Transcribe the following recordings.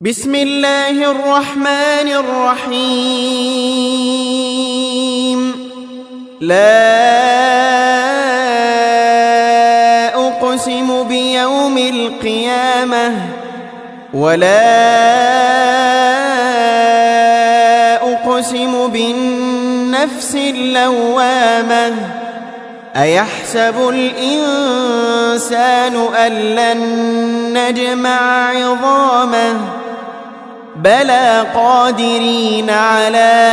بسم الله الرحمن الرحيم. لا أقسم بيوم القيامة ولا أقسم بالنفس اللوامة أيحسب الإنسان أن لن نجمع عظامه بلى قادرين على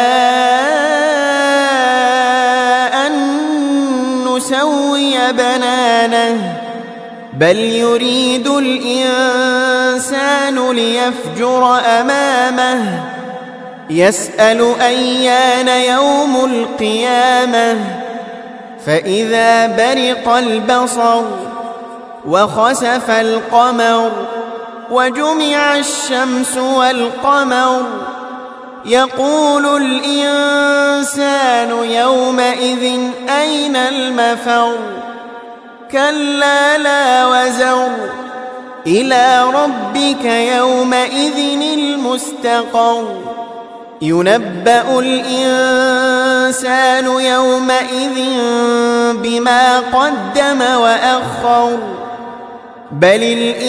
أن نسوي بنانه بل يريد الإنسان ليفجر أمامه يسأل أيان يوم القيامة فإذا برق البصر وخسف القمر وجمع الشمس والقمر يقول الإنسان يومئذ أين المفر كلا لا وزر إلى ربك يومئذ المستقر ينبأ الإنسان يومئذ بما قدم وأخر بل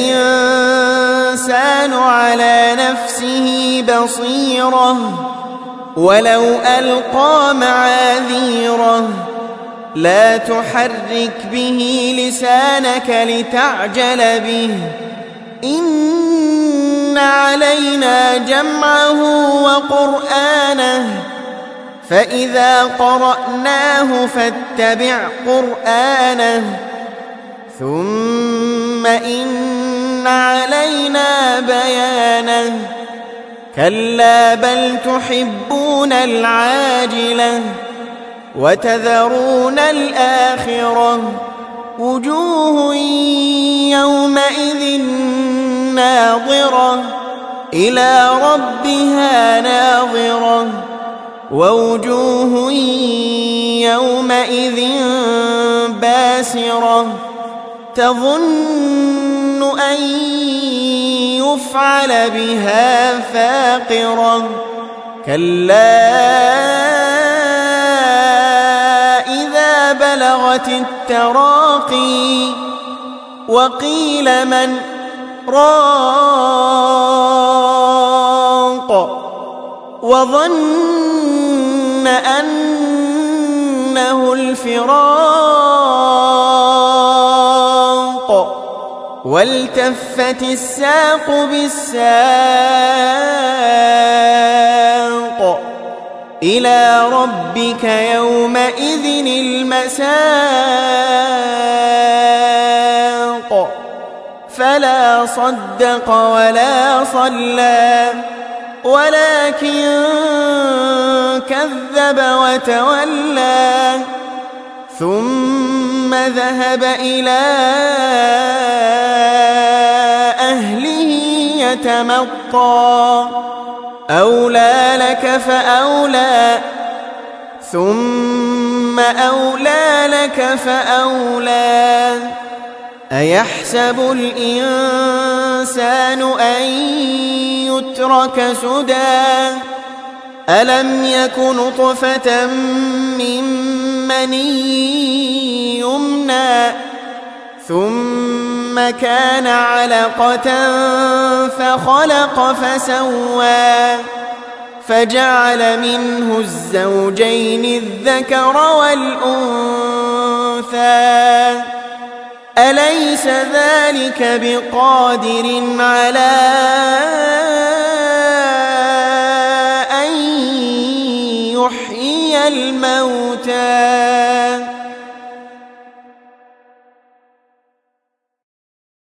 الإنسان على نفسه بصيرة ولو ألقى معاذيره لا تحرك به لسانك لتعجل به إن علينا جمعه وقرآنه فإذا قرأناه فاتبع قرآنه ثم إن علينا بيانه كلا بل تحبون العاجلة وتذرون الآخرة وجوه يومئذ ناظرة إلى ربها ناظرة ووجوه يومئذ باسرة تظن أن يفعل بها فاقرة كلا إذا بلغت التراقي وقيل من راق وظن أنه الفراق والتفت الساق بالساق إلى ربك يومئذ المساق فلا صدق ولا صلى ولكن كذب وتولى ثم ذهب إلى أهله يتمطى أولى لك فأولى ثم أولى لك فأولى أيحسب الإنسان أن يترك سدى ألم يك نطفة من مني يمنى ثم كان علقة فخلق فسوى فجعل منه الزوجين الذكر والأنثى أليس ذلك بقادر على أن يحيي الموتى